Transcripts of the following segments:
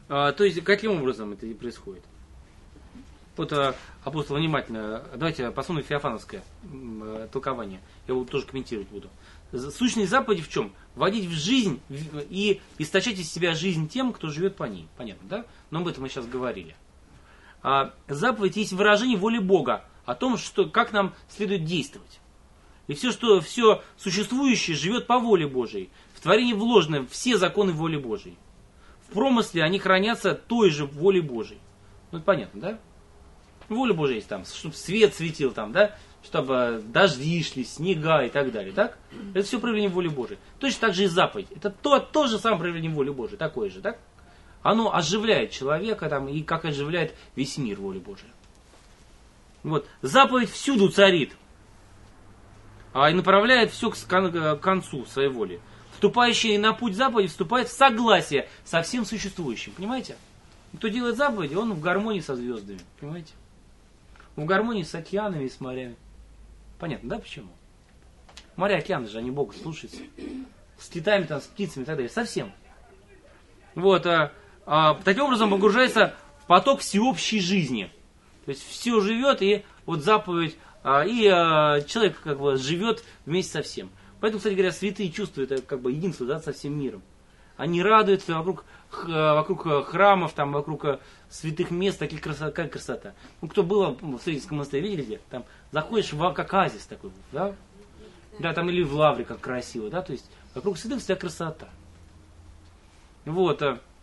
То есть, каким образом это и происходит? Вот апостол внимательно, давайте посмотрим феофановское толкование. Я его тоже комментировать буду. Сущность заповеди в чем? Вводить в жизнь и источать из себя жизнь тем, кто живет по ней. Понятно, да? Но об этом мы сейчас говорили. Заповедь есть выражение воли Бога о том, как нам следует действовать. И все существующее живет по воле Божией. В творении вложены все законы воли Божией. В промысле они хранятся той же волей Божией. Ну, это понятно, да? Воля Божия есть там, чтобы свет светил там, да? Чтобы дожди шли, снега и так далее, так? Это все проявление воли Божией. Точно так же и заповедь. Это то же самое проявление воли Божией, такое же, так? Оно оживляет человека там, и как оживляет весь мир воли Божией. Вот. Заповедь всюду царит, и направляет все к концу своей воли. Вступающий на путь заповеди вступает в согласие со всем существующим, понимаете? Кто делает заповеди, он в гармонии со звездами, понимаете? В гармонии с океанами и с морями. Понятно, да, почему? Моря, океаны же, они Бога слушаются. С китами, там, с птицами и так далее. Совсем. Вот. Таким образом погружается в поток всеобщей жизни. То есть все живет, и вот заповедь, и человек как бы живет вместе со всем. Поэтому, кстати говоря, святые чувствуют это как бы единство, да, со всем миром. Они радуются вокруг храмов, там, вокруг святых мест, какая красота. Ну, кто был в Сретенском монастыре, видели где? Там заходишь как оазис такой, да? Да, там или в Лавре, как красиво, да? То есть вокруг святых вся красота. Вот.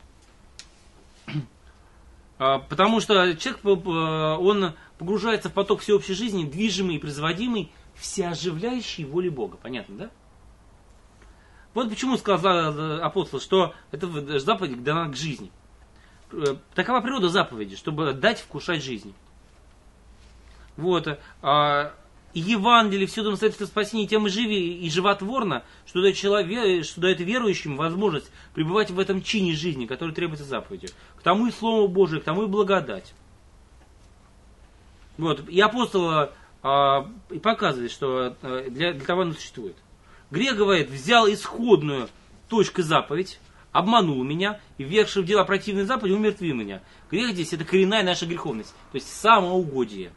Потому что человек, он погружается в поток всеобщей жизни, движимый и производимый всеоживляющей волей Бога. Понятно, да? Вот почему сказал апостол, что эта заповедь дана к жизни. Такова природа заповеди, чтобы дать вкушать жизнь. Вот. И Евангелие, все настоятельство спасения тем и живи, и животворно, что дает верующим возможность пребывать в этом чине жизни, который требуется заповедью. К тому и Слово Божие, к тому и благодать. Вот. И апостол и показывает, что для того оно существует. Грех, говорит, взял исходную точку заповедь, обманул меня, и ввергший в дела противные заповеди, умертвил меня. Грех здесь это коренная наша греховность, то есть самоугодие.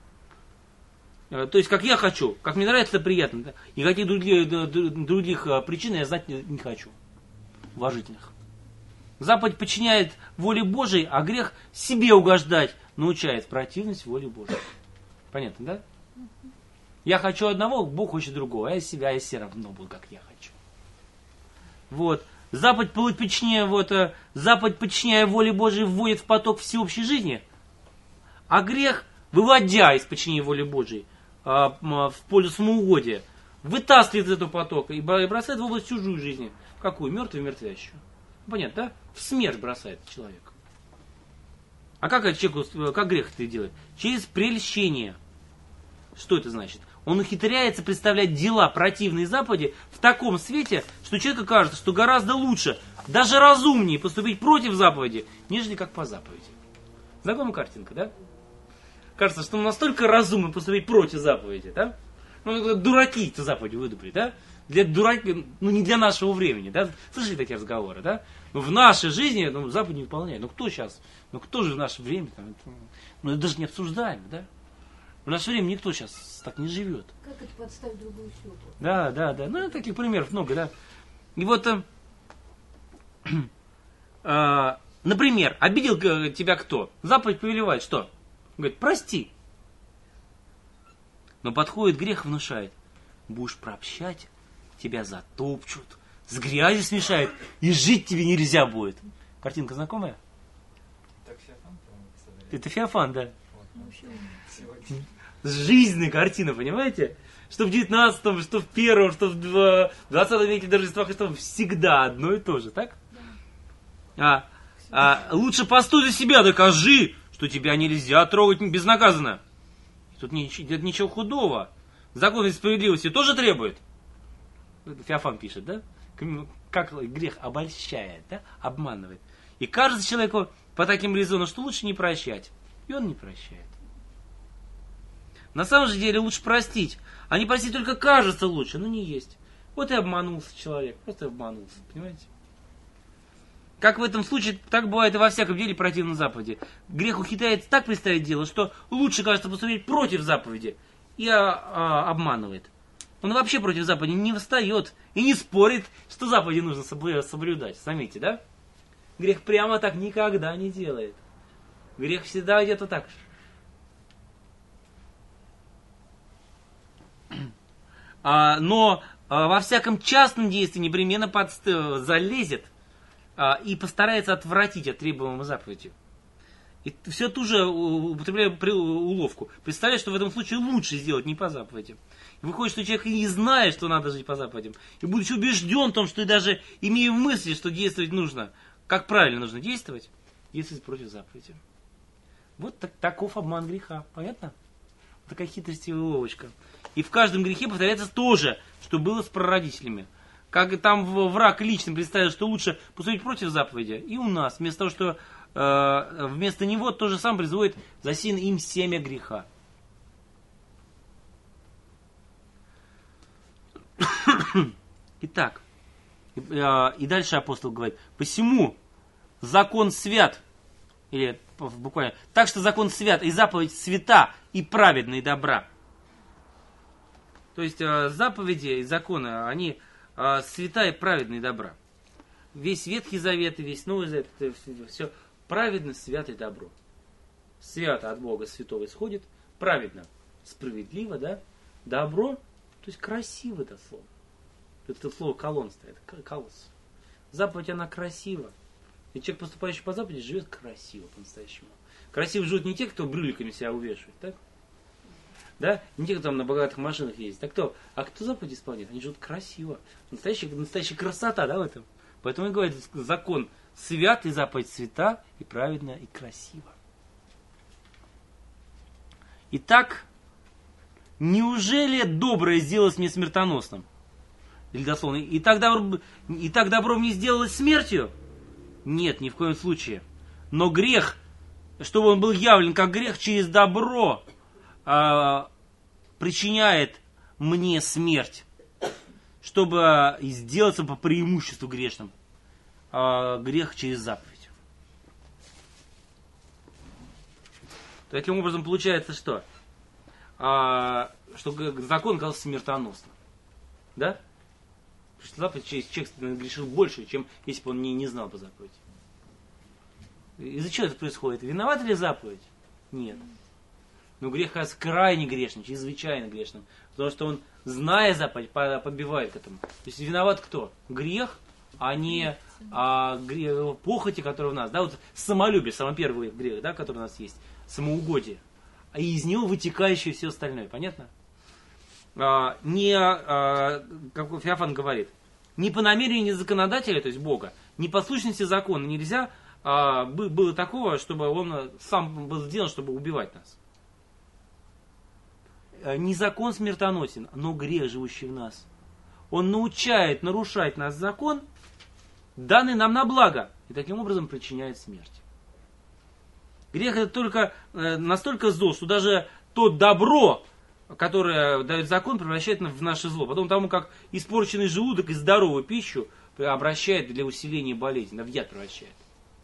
То есть, как я хочу, как мне нравится, это приятно. Да? И каких других причин я знать не хочу. Уважительных. Заповедь подчиняет воле Божией, а грех себе угождать научает противность воле Божией. Понятно, да? Я хочу одного, Бог хочет другого, а я себя, я все равно буду, как я хочу. Вот. Заповедь подчиняя воле Божией, вводит в поток всеобщей жизни, а грех, выводя из подчинения воли Божией в пользу самоугодия, вытаскивает из этого потока и бросает в область чужой жизни. Какую? Мертвую, мертвящую. Понятно, да? В смерть бросает человек. А как грех это делает? Через прельщение. Что это значит? Он ухитряется представлять дела противные заповеди в таком свете, что человеку кажется, что гораздо лучше, даже разумнее поступить против заповеди, нежели как по заповеди. Знакомая картинка, да? Кажется, что настолько разумно поступить против заповеди, да? Ну, дураки эти заповеди выдумали, да? Не для нашего времени, да? Слышали такие разговоры, да? Но в нашей жизни заповеди не выполняют. Кто же в наше время? Это даже не обсуждаем, да? В наше время никто сейчас так не живет. Как это подставить другую щеку? Да. Ну, таких примеров много, да. И вот, например, обидел тебя кто? Заповедь повелевает, что? Говорит, прости. Но подходит грех, внушает. Будешь прощать, тебя затопчут, с грязью смешают, и жить тебе нельзя будет. Картинка знакомая? Так Феофан, по-моему, Это Феофан, да. Сегодня. Жизненная картина, понимаете? Что в 19-м, что в 1-м, что в 20 веке до Рождества Христова всегда одно и то же, так? Лучше постой за себя, докажи, что тебя нельзя трогать безнаказанно. Тут нет ничего худого. Закон справедливости тоже требует. Это Феофан пишет, да? Как грех обольщает, да? Обманывает. И кажется человеку по таким резонам, что лучше не прощать. И он не прощает. На самом же деле лучше простить. А не простить только кажется лучше, но не есть. Вот и обманулся человек. Просто обманулся, понимаете? Как в этом случае, так бывает и во всяком деле противном заповеди. Грех ухитряется так представить дело, что лучше, кажется, поступить против заповеди и обманывает. Он вообще против заповеди не встает и не спорит, что заповеди нужно соблюдать. Заметьте, да? Грех прямо так никогда не делает. Грех всегда где-то так. Но во всяком частном действии непременно залезет и постарается отвратить от требуемой заповеди. И все ту же употребляя уловку. Представляешь, что в этом случае лучше сделать не по заповеди. И выходит, что человек и не знает, что надо жить по заповедям. И будучи убежден в том, что и даже имея в мысли, что действовать нужно, как правильно нужно действовать против заповеди. Вот таков обман греха. Понятно? Такая хитрость и уловочка. И в каждом грехе повторяется то же, что было с прародителями. Как там враг лично представил, что лучше поступить против заповеди, и у нас, вместо того, что вместо него то же самое производит засеян им семя греха. Итак, и дальше апостол говорит: посему закон свят, или буквально, так что закон свят, и заповедь свята, и праведна, и добра. То есть заповеди и законы, они свята и праведна, и добра. Весь Ветхий Завет и весь Новый Завет, это все праведно, свято и добро. Свято от Бога святого исходит, праведно, справедливо, да? Добро, то есть красиво это слово. Это слово колонн стоит, колосс. Заповедь, она красива. И человек, поступающий по заповеди, живет красиво по-настоящему. Красиво живут не те, кто брюликами себя увешивает, так? Да? Не те, кто там на богатых машинах ездит. А кто заповеди исполняет? Они живут красиво. Настоящая красота, да, в этом? Поэтому и говорит, закон свят, и заповедь свята, и праведна, и красиво. Итак, неужели доброе сделалось мне смертоносным? Или дословно, и так добро мне сделалось смертью? Нет, ни в коем случае. Но грех, чтобы он был явлен как грех, через добро причиняет мне смерть, чтобы сделаться по преимуществу грешным. Грех через заповедь. Таким образом получается что? Что закон оказался смертоносным. Да? Потому что заповедь через человек грешил больше, чем если бы он не знал по заповеди. Из-за чего это происходит? Виновата ли заповедь? Нет. Но грех оказывается крайне грешным, чрезвычайно грешным. Потому что он, зная заповедь, подбивает к этому. То есть виноват кто? Грех, а не похоти, которые у нас. Да, вот самолюбие, самый первый грех, да, который у нас есть. Самоугодие. А из него вытекающее все остальное. Понятно? Как Феофан говорит, не по намерению законодателя, то есть Бога, не по сущности закона нельзя было такого, чтобы он сам был сделан, чтобы убивать нас. Не закон смертоносен, но грех, живущий в нас. Он научает нарушать наш закон, данный нам на благо, и таким образом причиняет смерть. Грех это только настолько зло, что даже то добро, которое дает закон, превращает в наше зло. Потом тому, как испорченный желудок и здоровую пищу обращает для усиления болезни, в яд превращает.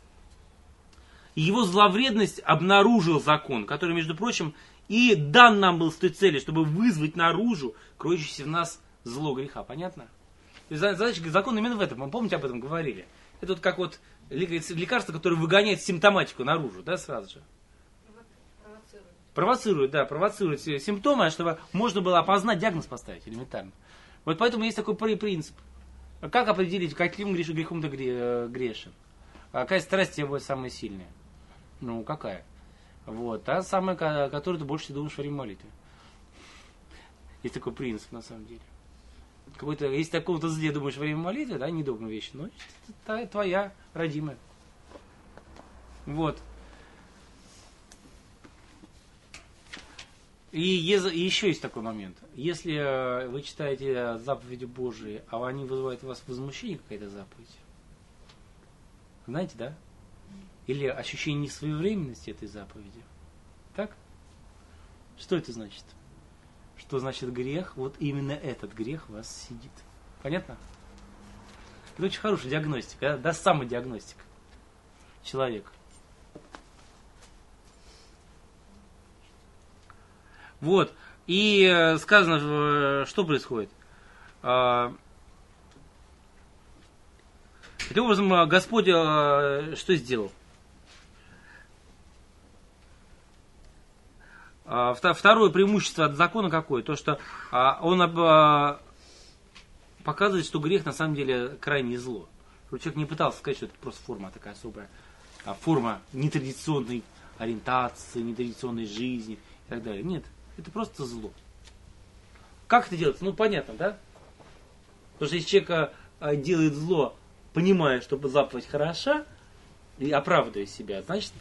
И его зловредность обнаружил закон, который, между прочим, и дан нам был с той целью, чтобы вызвать наружу кроющееся в нас зло греха. Понятно? Задача закона именно в этом. Мы помните, об этом говорили. Это вот как вот лекарство, которое выгоняет симптоматику наружу, да, сразу же. Провоцирует симптомы, чтобы можно было опознать, диагноз поставить элементарно. Вот поэтому есть такой принцип. Как определить, каким грехом ты грешен? Какая страсть тебе будет самая сильная? Ну, какая? Вот, та самая, которую ты больше всего думаешь во время молитвы. Есть такой принцип, на самом деле. Если о каком-то зле думаешь во время молитвы, да, недобрые вещи, но это твоя родимая. Вот. И еще есть такой момент. Если вы читаете заповеди Божии, а они вызывают у вас возмущение, какая-то заповедь, знаете, да? Или ощущение несвоевременности этой заповеди. Так? Что это значит? Что значит грех? Вот именно этот грех в вас сидит. Понятно? Это очень хорошая диагностика, да, самодиагностика. человека. Вот. И сказано, что происходит. Таким образом, Господь что сделал? Второе преимущество от закона какое? То, что он показывает, что грех на самом деле крайне зло. Человек не пытался сказать, что это просто форма такая особая, форма нетрадиционной ориентации, нетрадиционной жизни и так далее. Нет, это просто зло. Как это делается? Ну, понятно, да? Потому что если человек делает зло, понимая, что заповедь хороша, и оправдывая себя, значит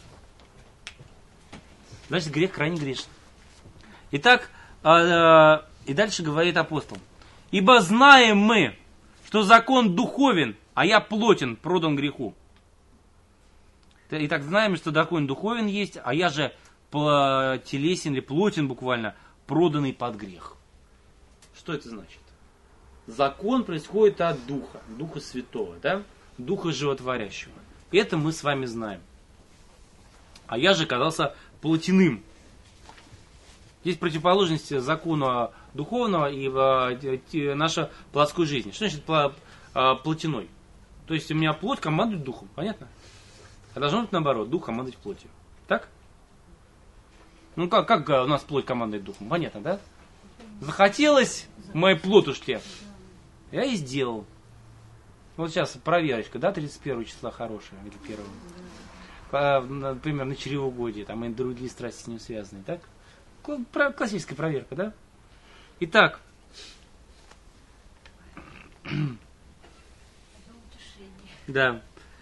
грех крайне грешен. Итак, и дальше говорит апостол. Ибо знаем мы, что закон духовен, а я плотен, продан греху. Итак, знаем, что закон духовен есть, а я же телесен или плотен буквально, проданный под грех. Что это значит? Закон происходит от Духа, Духа Святого, да? Духа Животворящего. Это мы с вами знаем. А я же оказался плотяным. Есть противоположность закону духовного и нашей плотской жизни. Что значит плотяной? То есть у меня плоть командует духом, понятно? А должно быть наоборот, дух командует плотью. Так? Ну как у нас плоть командует духом? Понятно, да? Захотелось моей плотушке, я и сделал. Вот сейчас проверочка, да, 31 числа хорошая, или 1. Например, на чревоугодие, там и другие страсти с ним связаны, так? Классическая проверка, да? Итак. Да.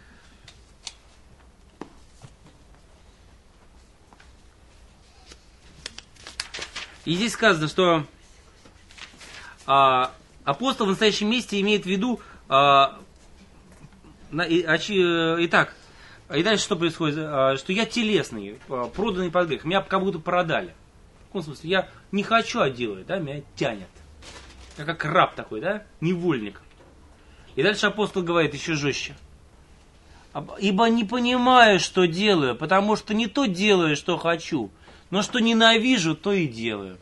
И здесь сказано, что апостол в настоящем месте имеет в виду, итак, и дальше что происходит? Что я телесный, проданный под грех, меня как будто продали. В каком смысле? Я не хочу, а делаю, да, меня тянет. Я как раб такой, да, невольник. И дальше апостол говорит еще жестче. Ибо не понимаю, что делаю, потому что не то делаю, что хочу, но что ненавижу, то и делаю.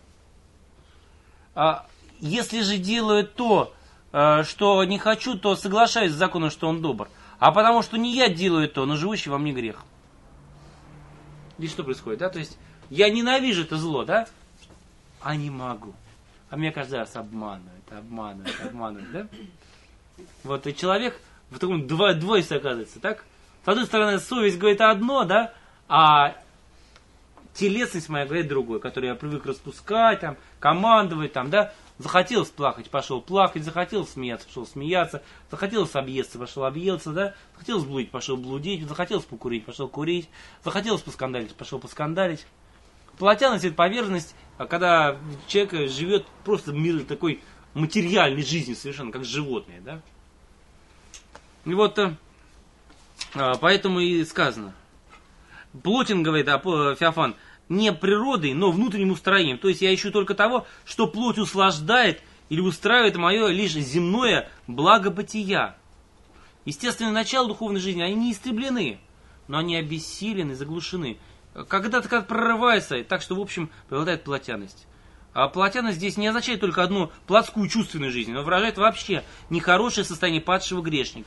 Если же делаю то, что не хочу, то соглашаюсь с законом, что он добр. А потому что не я делаю то, но живущий во мне грех. Здесь что происходит, да? То есть я ненавижу это зло, да? А не могу. А меня каждый раз обманывают, да? Вот, и человек в таком двойстве оказывается, так? С одной стороны, совесть говорит одно, да? А телесность моя говорит другое, которую я привык распускать, там, командовать, там, да? Захотелось плакать, пошел плакать, захотелось смеяться, пошел смеяться, захотелось объесться, пошел объесться, да? Захотелось блудить, пошел блудить, захотелось покурить, пошел курить, захотелось поскандалить, пошел поскандалить. Плотяность — это поверженность, когда человек живет просто в мире такой материальной жизни совершенно, как животные, да? И вот, поэтому и сказано. Плотен, говорит Феофан, не природой, но внутренним устроением. То есть я ищу только того, что плоть услаждает или устраивает мое лишь земное благо бытия. Естественное начало духовной жизни, они не истреблены, но они обессилены, заглушены. Когда-то прорывается, так что, в общем, преобладает плотяность. А плотяность здесь не означает только одну плотскую чувственную жизнь, но выражает вообще нехорошее состояние падшего грешника.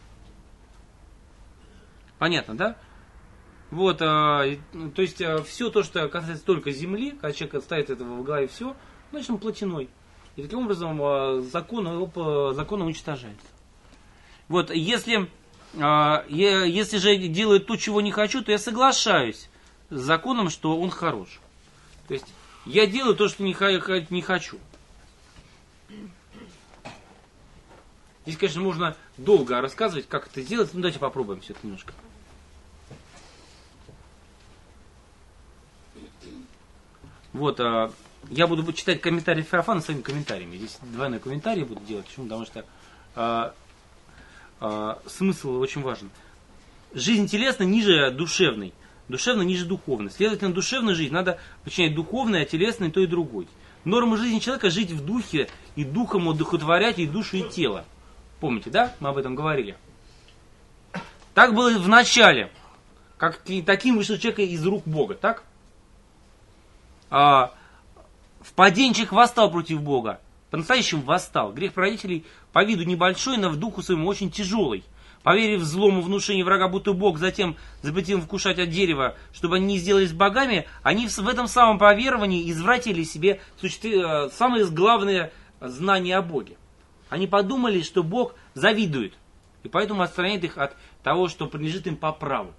Понятно, да? Вот, то есть все то, что касается только земли, когда человек ставит этого в голове все, значит он плотяной. И таким образом закон уничтожается. Вот, если же делаю то, чего не хочу, то я соглашаюсь с законом, что он хорош. То есть я делаю то, что не хочу. Здесь, конечно, можно долго рассказывать, как это сделать, но давайте попробуем все это немножко. Вот, я буду читать комментарии Феофана своими комментариями. Здесь двойной комментарий буду делать. Почему? Потому что смысл очень важен. Жизнь телесная ниже душевной. Душевная ниже духовной. Следовательно, душевную жизнь надо подчинять духовной, а телесной то и другой. Норма жизни человека — жить в духе и духом одухотворять и душу, и тело. Помните, да? Мы об этом говорили. Так было в начале. таким вышел человек из рук Бога, так? Впадение человек восстал против Бога. По-настоящему восстал. Грех родителей по виду небольшой, но в духу своему очень тяжелый. Поверив злому внушению врага, будто Бог затем запретил им вкушать от дерева, чтобы они не сделались богами, они в этом самом поверовании извратили себе самые главные знания о Боге. Они подумали, что Бог завидует, и поэтому отстраняет их от того, что принадлежит им по праву.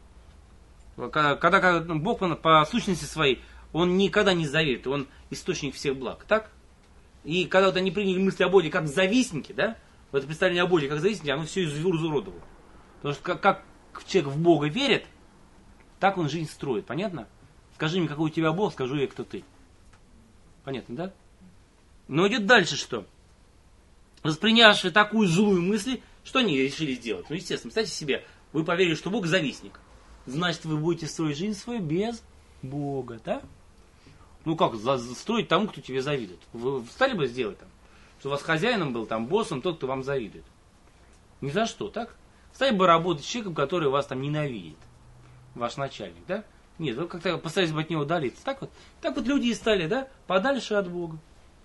Когда Бог по сущности своей, Он никогда не завидует, Он источник всех благ, так? И когда вот они приняли мысли о Боге как завистники, да? Вот это представление о Боге как завистники, оно все изуродовало. Потому что как человек в Бога верит, так он жизнь строит, понятно? Скажи мне, какой у тебя Бог, скажу я, кто ты. Понятно, да? Но идет дальше что? Воспринявшие такую злую мысль, что они решили сделать? Ну, естественно, представьте себе, вы поверили, что Бог завистник. Значит, вы будете строить жизнь свою без Бога, да? Ну как, строить тому, кто тебе завидует? Вы стали бы сделать там? Что у вас хозяином был, там, боссом, тот, кто вам завидует? Ни за что, так? Стали бы работать с человеком, который вас там ненавидит. Ваш начальник, да? Нет, вы как-то постарались бы от него удалиться. Так вот люди и стали, да? Подальше от Бога.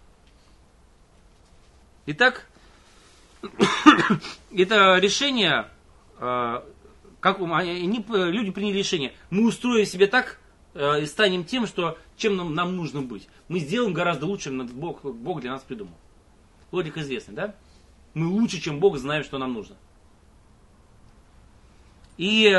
Итак, это решение, люди приняли решение, мы устроим себе так и станем тем, чем нам нужно быть. Мы сделаем гораздо лучше, чем Бог для нас придумал. Логика известна, да? Мы лучше, чем Бог, знаем, что нам нужно. И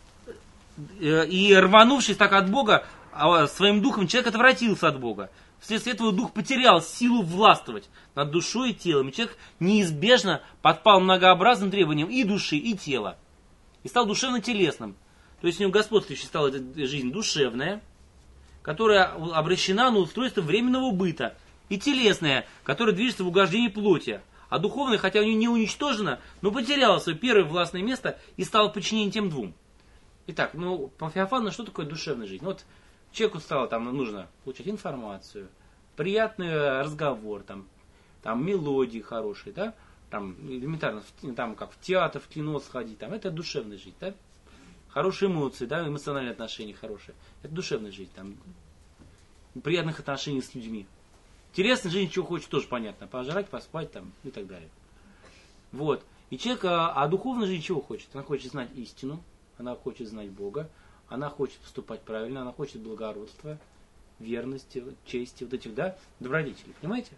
рванувшись так от Бога, своим духом человек отвратился от Бога. Вследствие этого дух потерял силу властвовать над душой и телом. И человек неизбежно подпал многообразным требованиям и души, и тела. И стал душевно-телесным. То есть у него господствующей стала эта жизнь душевная, которая обращена на устройство временного быта, и телесная, которая движется в угождении плоти. А духовная, хотя у нее не уничтожена, но потеряла свое первое властное место и стала подчинением тем двум. Итак, по Феофану, что такое душевная жизнь? Вот человеку стало нужно получать информацию, приятный разговор, там мелодии хорошие, да? Там элементарно, как в театр, в кино сходить, это душевная жизнь, да? Хорошие эмоции, да, эмоциональные отношения хорошие. Это душевная жизнь, приятных отношений с людьми. Телесная жизнь, чего хочет, тоже понятно. Пожрать, поспать и так далее. Вот. И человек, а духовная жизнь чего хочет? Она хочет знать истину, она хочет знать Бога, она хочет поступать правильно, она хочет благородства, верности, чести, этих, добродетелей. Понимаете?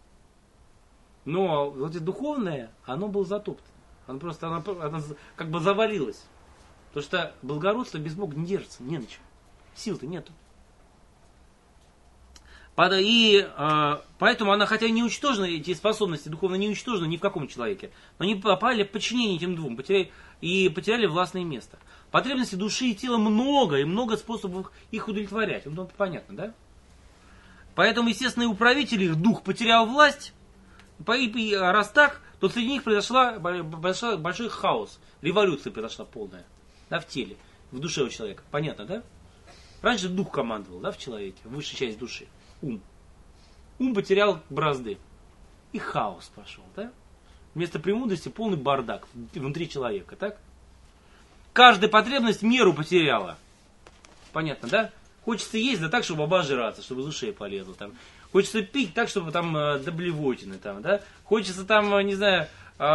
Но вот это духовное, оно было затоптано. Оно как бы завалилось. Потому что благородство без Бога не держится, не на чем. Сил-то нету. И поэтому она, хотя не уничтожена, эти способности духовно не уничтожены ни в каком человеке, но они попали в подчинение этим двум, потеряли властное место. Потребностей души и тела много, и много способов их удовлетворять. Это понятно, да? Поэтому, естественно, и у правителей их дух потерял власть, и раз так, то среди них произошел большой хаос, революция произошла полная, в теле, в душе у человека. Понятно, да? Раньше дух командовал, в человеке, высшая часть души. Ум. Ум потерял бразды. И хаос пошел, да? Вместо премудрости полный бардак внутри человека, так? Каждая потребность меру потеряла. Понятно, да? Хочется есть, так, чтобы обожраться, чтобы из ушей полезло. Хочется пить так, чтобы до блевотины, да? Хочется не знаю,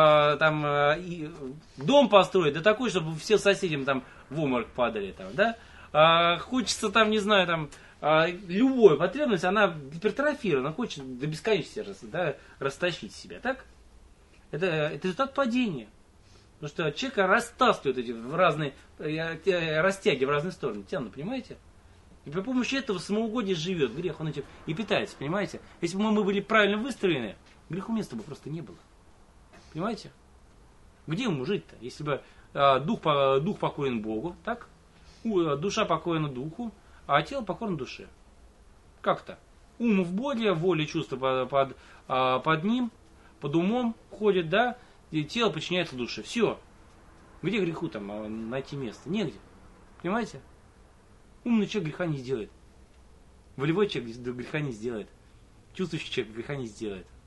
дом построить, такой, чтобы все соседям в обморок падали, да? Хочется не знаю, любая потребность, она гипертрофирована, хочет до бесконечности растащить себя, так? Это результат падения. Потому что человека растаскивают растягивая в разные стороны, тянут, понимаете? И при помощи этого самоугодие живет, грех, он этим и питается, понимаете? Если бы мы были правильно выстроены, греху места бы просто не было. Понимаете? Где ему жить-то? Если бы дух покорен Богу, так? Душа покорена духу, а тело покорно душе. Как-то. Ум в Боге, воля и чувства под ним, под умом ходит, да? И тело подчиняется душе. Все. Где греху найти место? Негде. Понимаете? Умный человек греха не сделает. Волевой человек греха не сделает. Чувствующий человек греха не сделает.